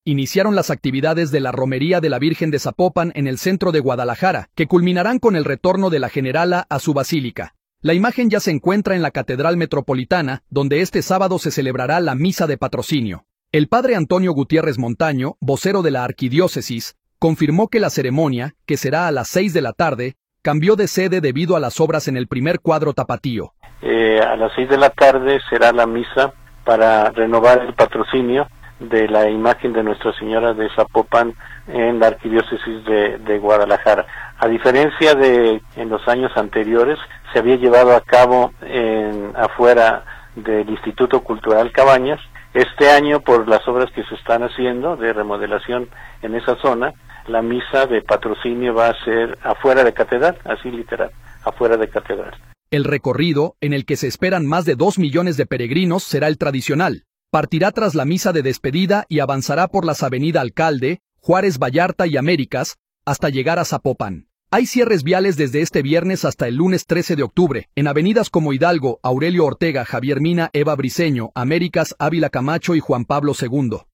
Iniciaron las actividades de la Romería de la Virgen de Zapopan en el centro de Guadalajara, que culminarán con el retorno de la Generala a su basílica. La imagen ya se encuentra en la Catedral Metropolitana, donde este sábado se celebrará la Misa de Patrocinio. El padre Antonio Gutiérrez Montaño, vocero de la Arquidiócesis, confirmó que la ceremonia, que será a las 6 de la tarde, cambió de sede debido a las obras en el primer cuadro tapatío. A las 6 de la tarde será la misa para renovar el patrocinio de la imagen de Nuestra Señora de Zapopan en la Arquidiócesis de Guadalajara. A diferencia de en los años anteriores, se había llevado a cabo afuera del Instituto Cultural Cabañas. Este año, por las obras que se están haciendo de remodelación en esa zona, la misa de patrocinio va a ser afuera de catedral, así literal, afuera de catedral. El recorrido, en el que se esperan más de 2 millones de peregrinos, será el tradicional. Partirá tras la misa de despedida y avanzará por las Avenida Alcalde, Juárez Vallarta y Américas, hasta llegar a Zapopan. Hay cierres viales desde este viernes hasta el lunes 13 de octubre, en avenidas como Hidalgo, Aurelio Ortega, Javier Mina, Eva Briceño, Américas, Ávila Camacho y Juan Pablo II.